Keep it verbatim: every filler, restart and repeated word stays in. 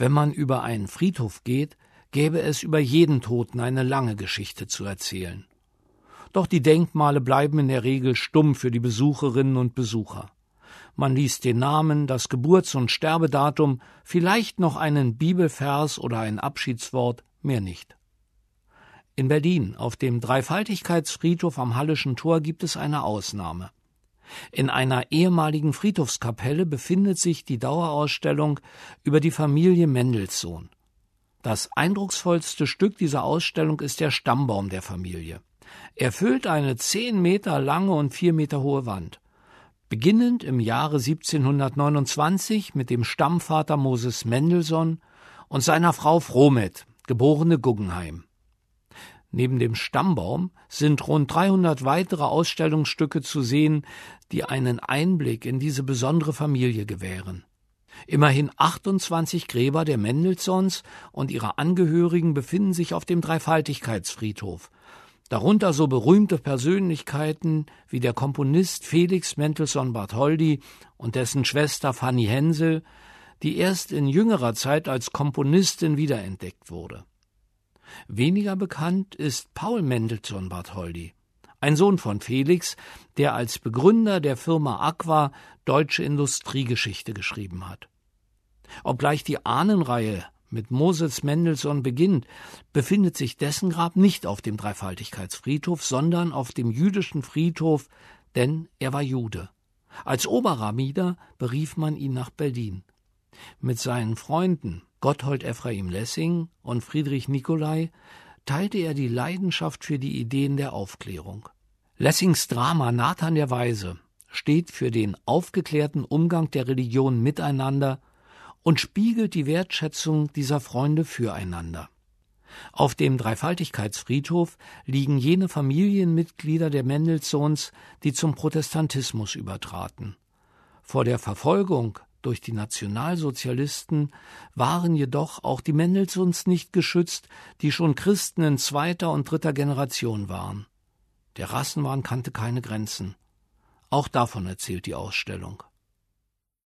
Wenn man über einen Friedhof geht, gäbe es über jeden Toten eine lange Geschichte zu erzählen. Doch die Denkmale bleiben in der Regel stumm für die Besucherinnen und Besucher. Man liest den Namen, das Geburts- und Sterbedatum, vielleicht noch einen Bibelvers oder ein Abschiedswort, mehr nicht. In Berlin, auf dem Dreifaltigkeitsfriedhof am Halleschen Tor, gibt es eine Ausnahme. In einer ehemaligen Friedhofskapelle befindet sich die Dauerausstellung über die Familie Mendelssohn. Das eindrucksvollste Stück dieser Ausstellung ist der Stammbaum der Familie. Er füllt eine zehn Meter lange und vier Meter hohe Wand. Beginnend im Jahre siebzehnhundertneunundzwanzig mit dem Stammvater Moses Mendelssohn und seiner Frau Fromet, geborene Guggenheim. Neben dem Stammbaum sind rund dreihundert weitere Ausstellungsstücke zu sehen, die einen Einblick in diese besondere Familie gewähren. Immerhin achtundzwanzig Gräber der Mendelssohns und ihrer Angehörigen befinden sich auf dem Dreifaltigkeitsfriedhof. Darunter so berühmte Persönlichkeiten wie der Komponist Felix Mendelssohn Bartholdy und dessen Schwester Fanny Hensel, die erst in jüngerer Zeit als Komponistin wiederentdeckt wurde. Weniger bekannt ist Paul Mendelssohn Bartholdy, ein Sohn von Felix, der als Begründer der Firma Aqua deutsche Industriegeschichte geschrieben hat. Obgleich die Ahnenreihe mit Moses Mendelssohn beginnt, befindet sich dessen Grab nicht auf dem Dreifaltigkeitsfriedhof, sondern auf dem jüdischen Friedhof, denn er war Jude. Als Oberrabbiner berief man ihn nach Berlin. Mit seinen Freunden Gotthold Ephraim Lessing und Friedrich Nicolai teilte er die Leidenschaft für die Ideen der Aufklärung. Lessings Drama Nathan der Weise steht für den aufgeklärten Umgang der Religionen miteinander und spiegelt die Wertschätzung dieser Freunde füreinander. Auf dem Dreifaltigkeitsfriedhof liegen jene Familienmitglieder der Mendelssohns, die zum Protestantismus übertraten. Vor der Verfolgung durch die Nationalsozialisten waren jedoch auch die Mendelssohns nicht geschützt, die schon Christen in zweiter und dritter Generation waren. Der Rassenwahn kannte keine Grenzen. Auch davon erzählt die Ausstellung.